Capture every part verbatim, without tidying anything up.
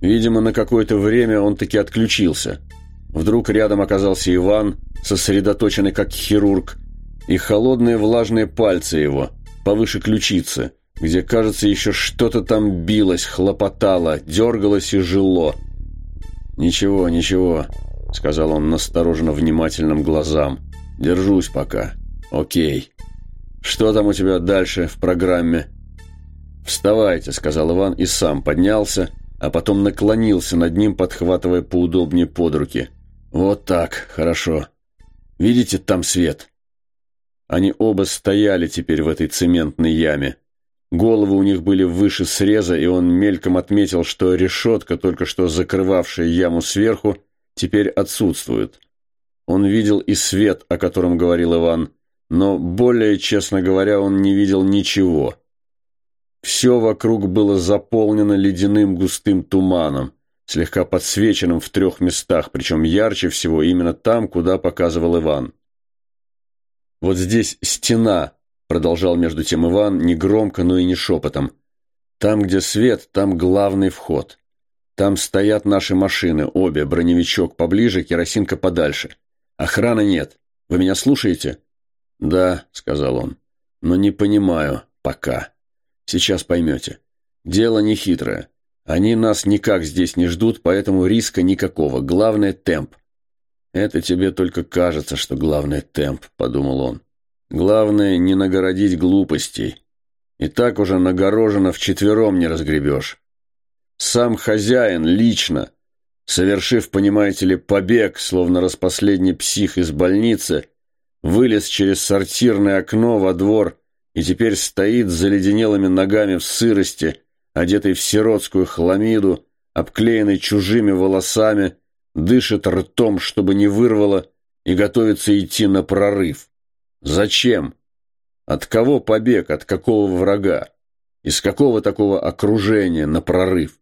Видимо, на какое-то время он таки отключился. Вдруг рядом оказался Иван, сосредоточенный как хирург, и холодные влажные пальцы его, повыше ключицы, где, кажется, еще что-то там билось, хлопотало, дергалось и жило. «Ничего, ничего», — сказал он настороженно внимательным глазам. «Держусь пока. Окей. Что там у тебя дальше в программе?» «Вставайте», — сказал Иван и сам поднялся, а потом наклонился над ним, подхватывая поудобнее под руки. «Вот так, хорошо. Видите, там свет?» Они оба стояли теперь в этой цементной яме. Головы у них были выше среза, и он мельком отметил, что решетка, только что закрывавшая яму сверху, теперь отсутствует. Он видел и свет, о котором говорил Иван, но, более честно говоря, он не видел ничего. Все вокруг было заполнено ледяным густым туманом, слегка подсвеченным в трех местах, причем ярче всего именно там, куда показывал Иван. «Вот здесь стена», — продолжал между тем Иван, не громко, но и не шепотом. «Там, где свет, там главный вход. Там стоят наши машины, обе, броневичок поближе, керосинка подальше. Охраны нет. Вы меня слушаете?» «Да», — сказал он, — «но не понимаю пока. Сейчас поймете. Дело нехитрое. Они нас никак здесь не ждут, поэтому риска никакого. Главное — темп». «Это тебе только кажется, что главное — темп», — подумал он. «Главное — не нагородить глупостей. И так уже нагорожено вчетвером не разгребешь. Сам хозяин лично, совершив, понимаете ли, побег, словно распоследний псих из больницы, вылез через сортирное окно во двор и теперь стоит с заледенелыми ногами в сырости, одетый в сиротскую хламиду, обклеенный чужими волосами, дышит ртом, чтобы не вырвало, и готовится идти на прорыв. Зачем? От кого побег, от какого врага? Из какого такого окружения на прорыв?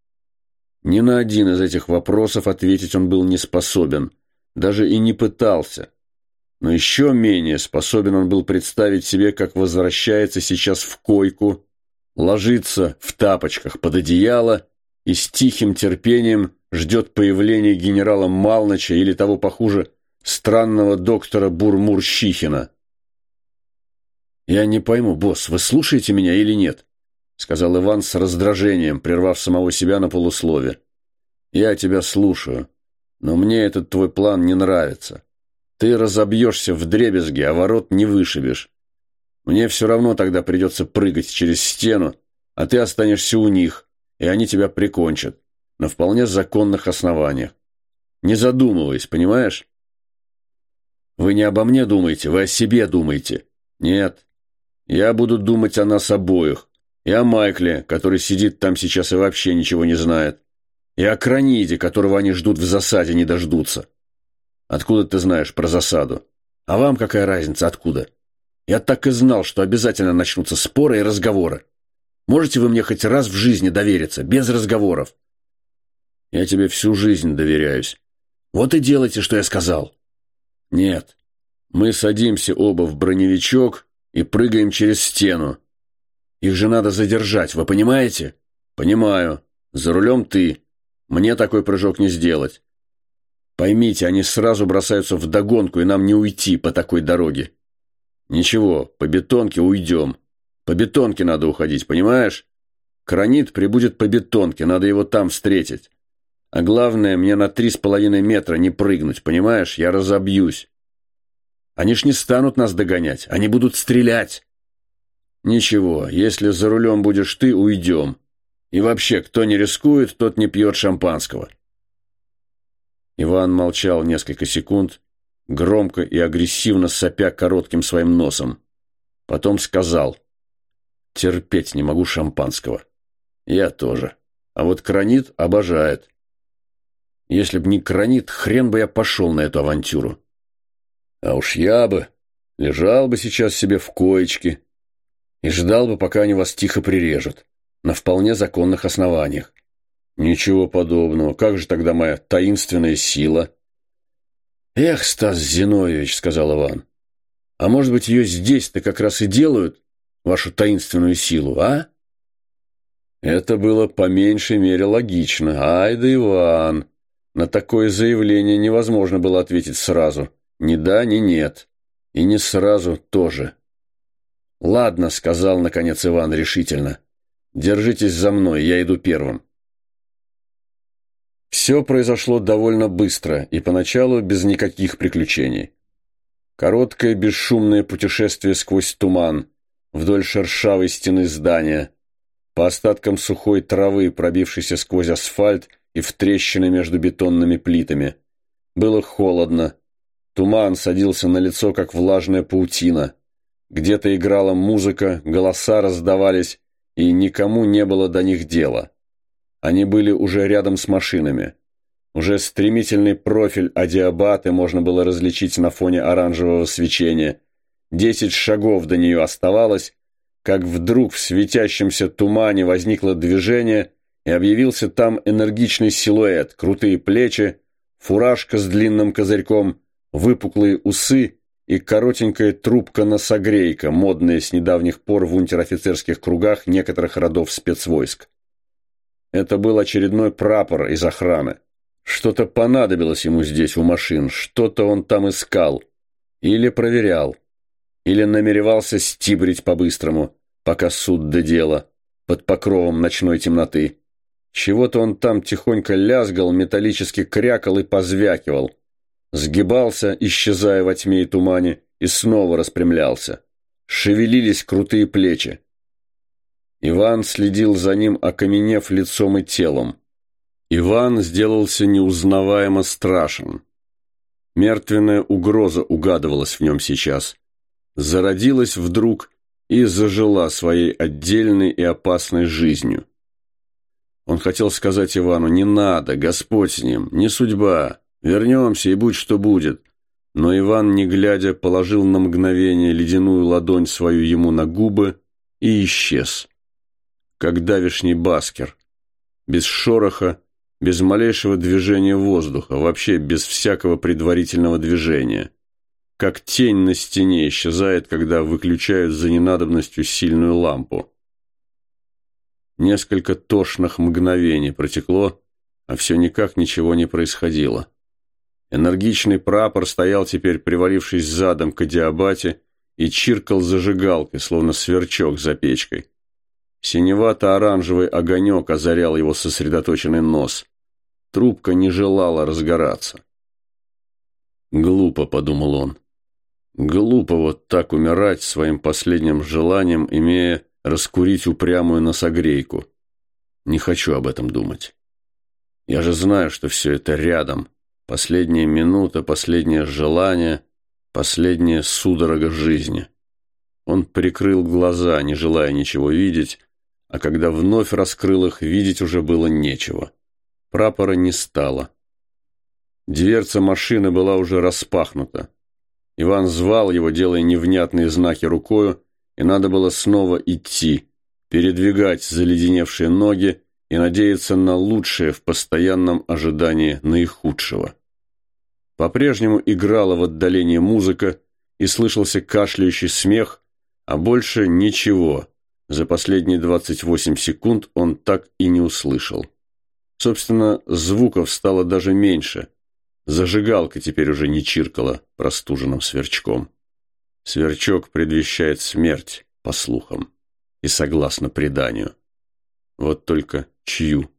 Ни на один из этих вопросов ответить он был не способен, даже и не пытался. Но еще менее способен он был представить себе, как возвращается сейчас в койку, ложится в тапочках под одеяло и с тихим терпением ждет появления генерала Малныча или того похуже странного доктора Бурмурщихина. «Я не пойму, босс, вы слушаете меня или нет?» — сказал Иван с раздражением, прервав самого себя на полуслове. «Я тебя слушаю, но мне этот твой план не нравится. Ты разобьешься вдребезги, а ворот не вышибешь. Мне все равно тогда придется прыгать через стену, а ты останешься у них, и они тебя прикончат на вполне законных основаниях. Не задумываясь, понимаешь?» «Вы не обо мне думаете, вы о себе думаете». «Нет, я буду думать о нас обоих, и о Майкле, который сидит там сейчас и вообще ничего не знает, и о Краниде, которого они ждут в засаде, не дождутся. Откуда ты знаешь про засаду? А вам какая разница, откуда? Я так и знал, что обязательно начнутся споры и разговоры. Можете вы мне хоть раз в жизни довериться, без разговоров?» «Я тебе всю жизнь доверяюсь». «Вот и делайте, что я сказал». «Нет, мы садимся оба в броневичок и прыгаем через стену. Их же надо задержать, вы понимаете?» «Понимаю. За рулем ты. Мне такой прыжок не сделать. Поймите, они сразу бросаются вдогонку, и нам не уйти по такой дороге. Ничего, по бетонке уйдем. По бетонке надо уходить, понимаешь? Кранит прибудет по бетонке, надо его там встретить. А главное, мне на три с половиной метра не прыгнуть, понимаешь? Я разобьюсь. Они ж не станут нас догонять, они будут стрелять». «Ничего, если за рулем будешь ты, уйдем. И вообще, кто не рискует, тот не пьет шампанского». Иван молчал несколько секунд, громко и агрессивно сопя коротким своим носом. Потом сказал: «Терпеть не могу шампанского. Я тоже. А вот Кранит обожает. Если б не Кранит, хрен бы я пошел на эту авантюру. А уж я бы лежал бы сейчас себе в коечке и ждал бы, пока они вас тихо прирежут, на вполне законных основаниях. Ничего подобного. Как же тогда моя таинственная сила?» «Эх, Стас Зиновьевич, — сказал Иван, — а может быть, ее здесь-то как раз и делают, вашу таинственную силу, а?» Это было по меньшей мере логично. Ай да Иван! На такое заявление невозможно было ответить сразу. Ни да, ни нет. И не сразу тоже. «Ладно», — сказал, наконец, Иван решительно. «Держитесь за мной, я иду первым». Все произошло довольно быстро и поначалу без никаких приключений. Короткое бесшумное путешествие сквозь туман, вдоль шершавой стены здания, по остаткам сухой травы, пробившейся сквозь асфальт и в трещины между бетонными плитами. Было холодно. Туман садился на лицо, как влажная паутина. Где-то играла музыка, голоса раздавались, и никому не было до них дела. Они были уже рядом с машинами. Уже стремительный профиль Адиабаты можно было различить на фоне оранжевого свечения. Десять шагов до нее оставалось, как вдруг в светящемся тумане возникло движение, и объявился там энергичный силуэт, крутые плечи, фуражка с длинным козырьком, выпуклые усы и коротенькая трубка-носогрейка, модная с недавних пор в унтер-офицерских кругах некоторых родов спецвойск. Это был очередной прапор из охраны. Что-то понадобилось ему здесь у машин, что-то он там искал. Или проверял. Или намеревался стибрить по-быстрому, пока суд до дела, под покровом ночной темноты. Чего-то он там тихонько лязгал, металлически крякал и позвякивал. Сгибался, исчезая во тьме и тумане, и снова распрямлялся. Шевелились крутые плечи. Иван следил за ним, окаменев лицом и телом. Иван сделался неузнаваемо страшен. Мертвенная угроза угадывалась в нем сейчас. Зародилась вдруг и зажила своей отдельной и опасной жизнью. Он хотел сказать Ивану: «Не надо, Господь с ним, не судьба, вернемся и будь что будет». Но Иван, не глядя, положил на мгновение ледяную ладонь свою ему на губы и исчез. Как давешний Баскер, без шороха, без малейшего движения воздуха, вообще без всякого предварительного движения. Как тень на стене исчезает, когда выключают за ненадобностью сильную лампу. Несколько тошных мгновений протекло, а все никак ничего не происходило. Энергичный прапор стоял теперь, привалившись задом к Адиабате, и чиркал зажигалкой, словно сверчок за печкой. Синевато-оранжевый огонек озарял его сосредоточенный нос. Трубка не желала разгораться. «Глупо», — подумал он. «Глупо вот так умирать своим последним желанием, имея раскурить упрямую носогрейку. Не хочу об этом думать. Я же знаю, что все это рядом. Последняя минута, последнее желание, последняя судорога жизни». Он прикрыл глаза, не желая ничего видеть, а когда вновь раскрыл их, видеть уже было нечего. Прапора не стало. Дверца машины была уже распахнута. Иван звал его, делая невнятные знаки рукою, и надо было снова идти, передвигать заледеневшие ноги и надеяться на лучшее в постоянном ожидании наихудшего. По-прежнему играла в отдалении музыка, и слышался кашляющий смех, а больше ничего за последние двадцать восемь секунд он так и не услышал. Собственно, звуков стало даже меньше. Зажигалка теперь уже не чиркала простуженным сверчком. Сверчок предвещает смерть, по слухам, и согласно преданию. Вот только чью?